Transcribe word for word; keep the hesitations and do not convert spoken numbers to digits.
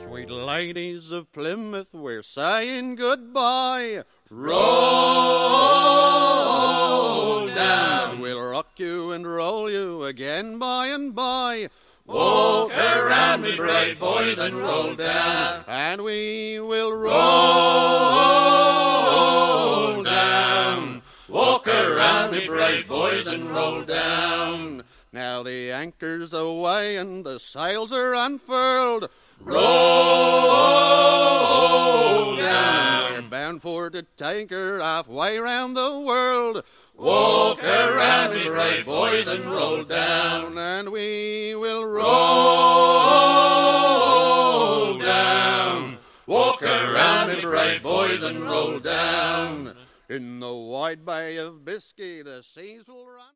Sweet ladies of Plymouth, we're saying goodbye. Roll down. We'll rock you and roll you again by and by. Walk around me, brave boys, and roll down. And we will roll down. Walk around me, brave boys, and roll down. Now the anchor's away and the sails are unfurled. Roll down. We're bound for to take her halfway round the world. Walk around me, brave boys, and roll down. And we will roll down. Walk around me, brave boys, and roll down. In the wide bay of Biscay the seas will run.